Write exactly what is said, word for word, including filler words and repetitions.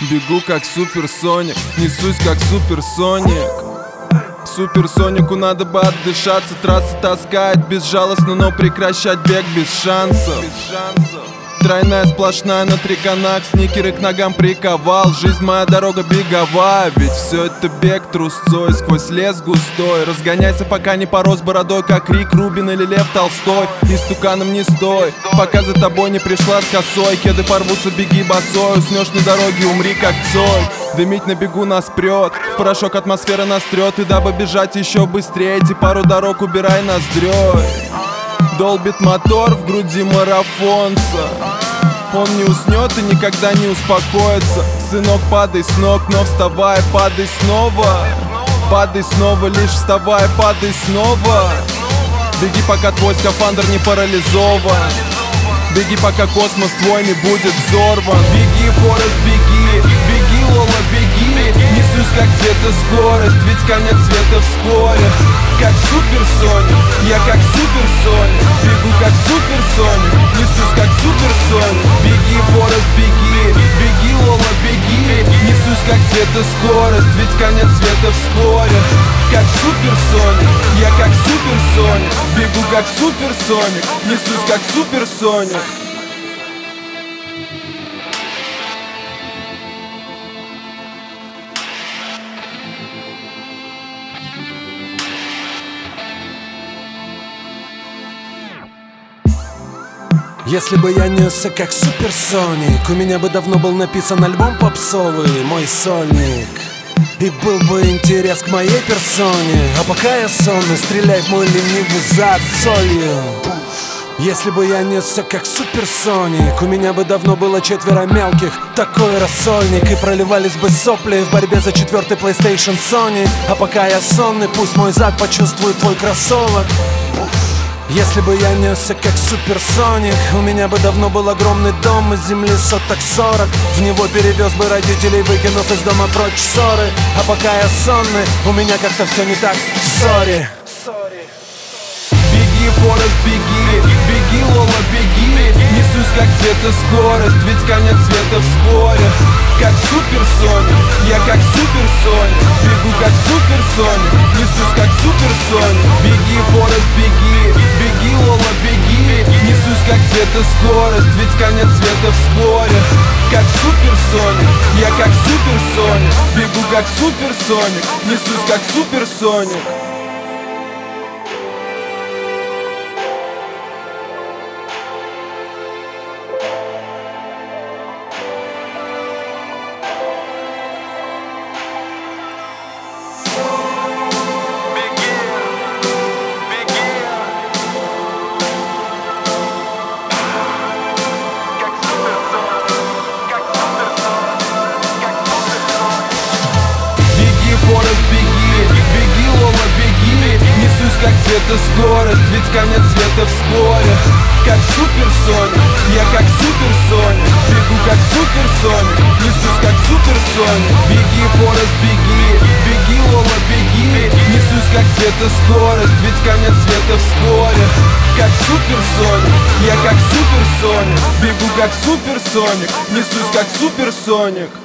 Бегу как суперсоник, несусь как суперсоник. Суперсонику надо бы отдышаться. Трасса таскает безжалостно, но прекращать бег без шансов. Тройная сплошная на три канак, сникеры к ногам приковал. Жизнь моя дорога беговая, ведь все это бег трусцой сквозь лес густой. Разгоняйся, пока не порос бородой, как Рик Рубин или Лев Толстой. И стуканом не стой, пока за тобой не пришла с косой. Кеды порвутся, беги босой, уснешь на дороге, умри как Цой. Дымить на бегу нас прет, в порошок атмосфера нас трет. И дабы бежать еще быстрее, эти пару дорог убирай ноздрёй. Долбит мотор в груди марафонца. Он не уснет и никогда не успокоится. Сынок, падай с ног, но вставай, падай снова. Падай снова, лишь вставай, падай снова. Беги, пока твой скафандр не парализован. Беги, пока космос твой не будет взорван. Беги, Форест, беги, беги, Лола, беги. Несусь как светоскорость, ведь конец света вскоре. Как суперсоник, я как суперсоник. Бегу как суперсоник, несусь как суперсоник. Беги, Форест, беги, беги, Лола, беги. Несусь как светоскорость, ведь конец света вскоре. Как суперсоник, я как суперсоник. Бегу как суперсоник, несусь как суперсоник. Если бы я несся как суперсоник, у меня бы давно был написан альбом попсовый, мой сольник. И был бы интерес к моей персоне. А пока я сонный, стреляй в мой ленивый зад солью. Если бы я несся как суперсоник, у меня бы давно было четверо мелких, такой рассольник. И проливались бы сопли в борьбе за четвертый PlayStation Sony. А пока я сонный, пусть мой зад почувствует твой кроссовок. Если бы я несся как суперсоник, у меня бы давно был огромный дом из земли соток сорок. В него перевез бы родителей, выкинув из дома прочь ссоры. А пока я сонный, у меня как-то все не так, сори. Беги, Форест, беги, беги, Лола, беги. Несусь как светоскорость, ведь конец света вскоре. Как суперсоник, я как суперсоник. Бегу как суперсоник, несусь как суперсоник. Беги, Форест, беги, беги, Лола, беги. Несусь как светоскорость, ведь конец света вскоре. Как суперсоник, я как суперсоник. Бегу как суперсоник, несусь как суперсоник. Форест, беги, беги, Лола, беги. Несусь как светоскорость, ведь конец света вскоре. Как суперсоник, я как суперсоник. Бегу как суперсоник, несусь как суперсоник. Беги, Форест, беги, беги, Лола, беги. Несусь как светоскорость, ведь конец света вскоре. Как суперсоник, я как суперсоник. Бегу как суперсоник, несусь как суперсоник.